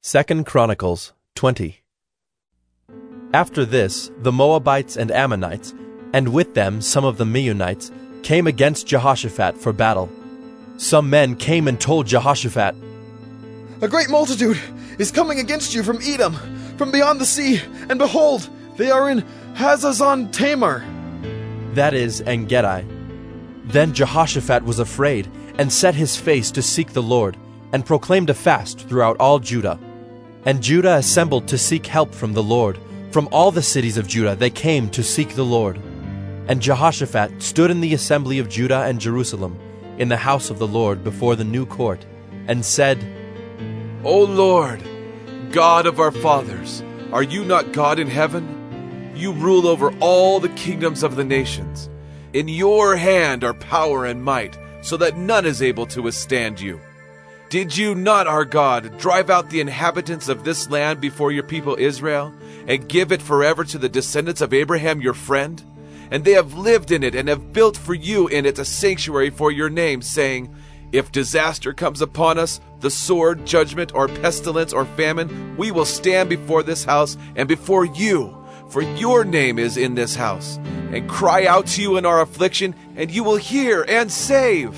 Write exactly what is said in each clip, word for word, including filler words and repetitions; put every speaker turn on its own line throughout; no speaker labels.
Second Chronicles twenty. After this, the Moabites and Ammonites, and with them some of the Meunites, came against Jehoshaphat for battle. Some men came and told Jehoshaphat,
"A great multitude is coming against you from Edom, from beyond the sea, and behold, they are in Hazazon Tamar."
That is, En-gedi. Then Jehoshaphat was afraid, and set his face to seek the Lord, and proclaimed a fast throughout all Judah. And Judah assembled to seek help from the Lord. From all the cities of Judah they came to seek the Lord. And Jehoshaphat stood in the assembly of Judah and Jerusalem, in the house of the Lord before the new court, and said,
O Lord, God of our fathers, are you not God in heaven? You rule over all the kingdoms of the nations. In your hand are power and might, so that none is able to withstand you. Did you not, our God, drive out the inhabitants of this land before your people Israel, and give it forever to the descendants of Abraham your friend? And they have lived in it, and have built for you in it a sanctuary for your name, saying, If disaster comes upon us, the sword, judgment, or pestilence, or famine, we will stand before this house and before you, for your name is in this house, and cry out to you in our affliction, and you will hear and save.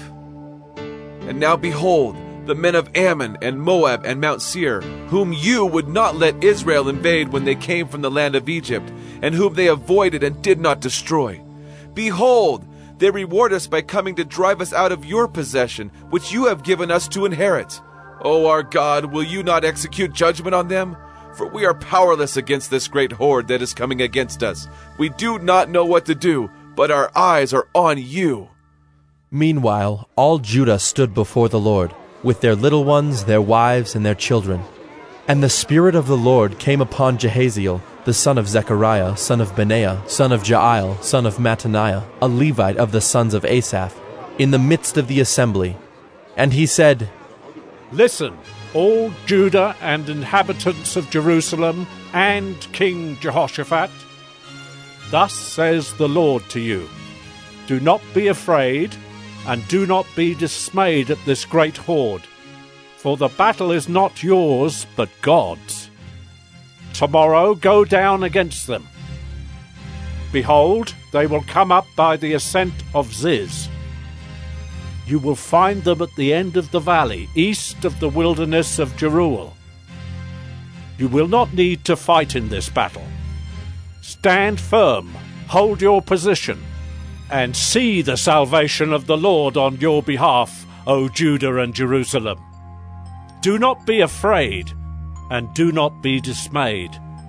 And now behold, the men of Ammon and Moab and Mount Seir, whom you would not let Israel invade when they came from the land of Egypt, and whom they avoided and did not destroy. Behold, they reward us by coming to drive us out of your possession, which you have given us to inherit. O our God, will you not execute judgment on them? For we are powerless against this great horde that is coming against us. We do not know what to do, but our eyes are on you.
Meanwhile, all Judah stood before the Lord, with their little ones, their wives, and their children. And the Spirit of the Lord came upon Jehaziel, the son of Zechariah, son of Benaiah, son of Jael, son of Mattaniah, a Levite of the sons of Asaph, in the midst of the assembly. And he said,
Listen, all Judah and inhabitants of Jerusalem, and King Jehoshaphat. Thus says the Lord to you, Do not be afraid, and do not be dismayed at this great horde, for the battle is not yours, but God's. Tomorrow go down against them. Behold, they will come up by the ascent of Ziz. You will find them at the end of the valley, east of the wilderness of Jeruel. You will not need to fight in this battle. Stand firm, hold your position, and see the salvation of the Lord on your behalf, O Judah and Jerusalem. Do not be afraid, and do not be dismayed.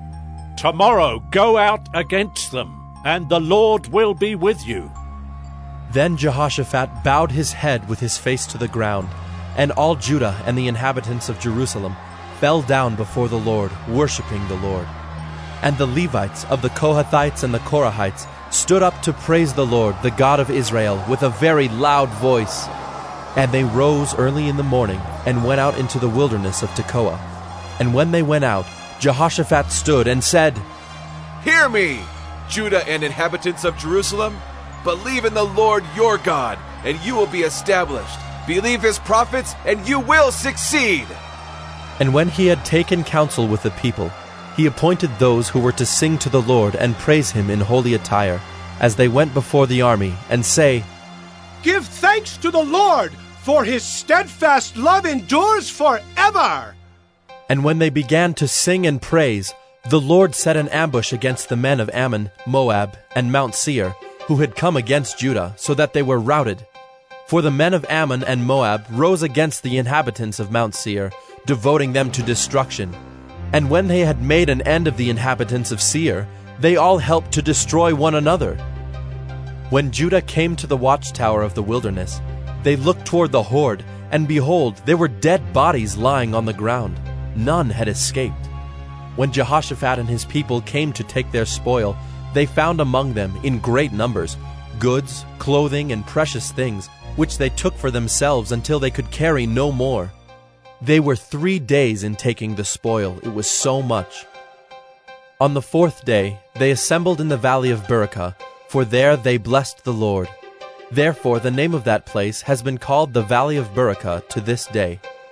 Tomorrow go out against them, and the Lord will be with you.
Then Jehoshaphat bowed his head with his face to the ground, and all Judah and the inhabitants of Jerusalem fell down before the Lord, worshipping the Lord. And the Levites of the Kohathites and the Korahites stood up to praise the Lord, the God of Israel, with a very loud voice. And they rose early in the morning and went out into the wilderness of Tekoa. And when they went out, Jehoshaphat stood and said,
Hear me, Judah and inhabitants of Jerusalem. Believe in the Lord your God, and you will be established. Believe his prophets, and you will succeed.
And when he had taken counsel with the people, he appointed those who were to sing to the Lord and praise him in holy attire, as they went before the army, and say,
Give thanks to the Lord, for his steadfast love endures forever.
And when they began to sing and praise, the Lord set an ambush against the men of Ammon, Moab, and Mount Seir, who had come against Judah, so that they were routed. For the men of Ammon and Moab rose against the inhabitants of Mount Seir, devoting them to destruction. And when they had made an end of the inhabitants of Seir, they all helped to destroy one another. When Judah came to the watchtower of the wilderness, they looked toward the horde, and behold, there were dead bodies lying on the ground. None had escaped. When Jehoshaphat and his people came to take their spoil, they found among them, in great numbers, goods, clothing, and precious things, which they took for themselves until they could carry no more. They were three days in taking the spoil, it was so much. On the fourth day they assembled in the valley of Berachah, for there they blessed the Lord. Therefore the name of that place has been called the Valley of Berachah to this day.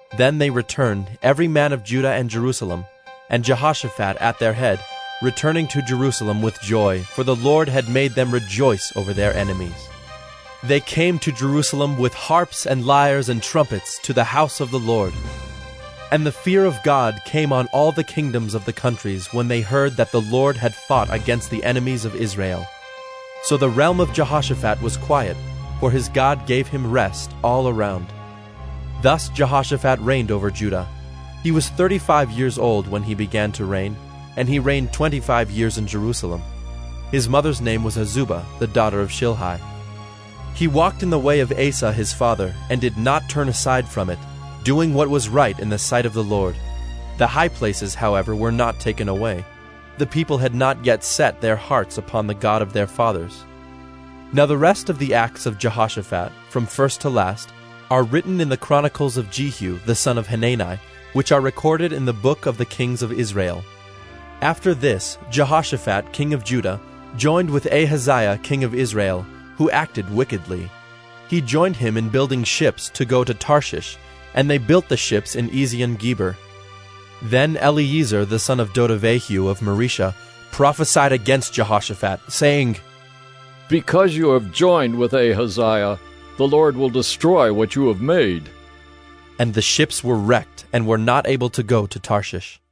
Then they returned, every man of Judah and Jerusalem, and Jehoshaphat at their head, returning to Jerusalem with joy, for the Lord had made them rejoice over their enemies. They came to Jerusalem with harps and lyres and trumpets to the house of the Lord. And the fear of God came on all the kingdoms of the countries when they heard that the Lord had fought against the enemies of Israel. So the realm of Jehoshaphat was quiet, for his God gave him rest all around. Thus Jehoshaphat reigned over Judah. He was thirty-five years old when he began to reign, and he reigned twenty-five years in Jerusalem. His mother's name was Azubah, the daughter of Shilhi. He walked in the way of Asa his father, and did not turn aside from it, doing what was right in the sight of the Lord. The high places, however, were not taken away. The people had not yet set their hearts upon the God of their fathers. Now the rest of the acts of Jehoshaphat, from first to last, are written in the chronicles of Jehu the son of Hanani, which are recorded in the book of the kings of Israel. After this, Jehoshaphat king of Judah joined with Ahaziah king of Israel, who acted wickedly. He joined him in building ships to go to Tarshish, and they built the ships in Ezion-Geber. Then Eliezer the son of Dodavehu of Marisha prophesied against Jehoshaphat, saying,
Because you have joined with Ahaziah, the Lord will destroy what you have made.
And the ships were wrecked and were not able to go to Tarshish.